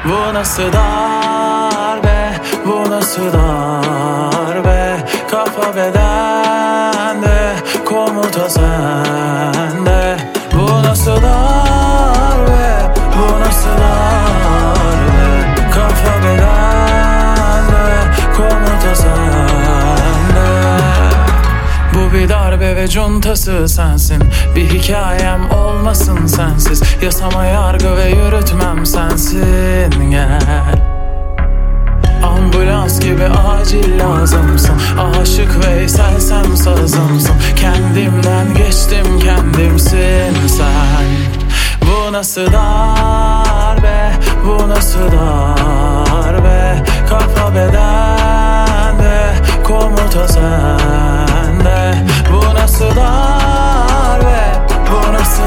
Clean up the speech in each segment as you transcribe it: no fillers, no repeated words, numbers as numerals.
Bu nasıl darbe, bu nasıl darbe? Kafa bedende, komuta sende. Bu nasıl darbe, bu nasıl darbe? Kafa bedende, komuta sende. Bu bir darbe ve cuntası sensin. Bir hikayem olmasın sensiz. Yasama, yargı ve yürütmem sensin. Gel, ambulans gibi acil lazımsın. Aşık Veysel sen sazımsın. Kendimden geçtim, kendimsin sen. Bu nasıl darbe, bu nasıl darbe? Kafa bedende, komuta sende. Bu nasıl darbe, bu nasıl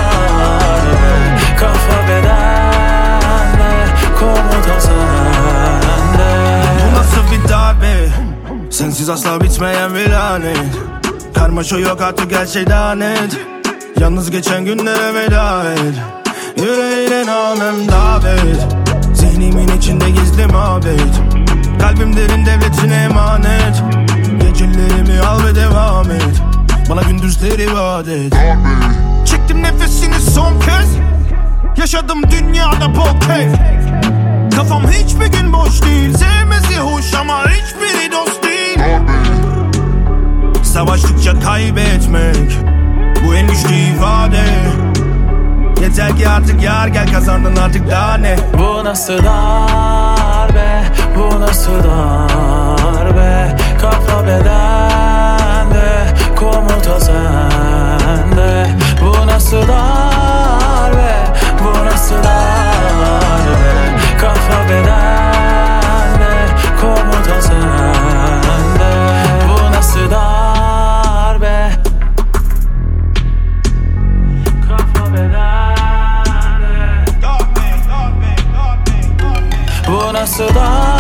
darbe? Kafa bedende, komuta sende. Bu nasıl bir darbe? Sensiz asla bitmeyen bir lanet. Karmaşa yok artık, her şey daha net. Yalnız geçen günlere veda et. Yüreğine namem davet. Zihnimin içinde gizli mabet. Kalbim derin devletine emanet. Gecelerimi al ve devam et. Bana gündüzleri vaat et. Çektim nefesini son kez. Yaşadım dünyada bol keyif. Kafam hiçbir gün boş değil. Sevmesi hoş ama hiçbiri dost değil. Savaştıkça kaybetmek, bu en güçlü ifade. Yeter ki artık yar gel, kazandın artık daha ne? Bu nasıl darbe, bu nasıl darbe? Kafa bedende, komuta sende. Bu nasıl darbe, bu nasıl darbe? Kafa bedende, komuta sende. Bu nasıl darbe? Kafa bedende. Bu nasıl darbe?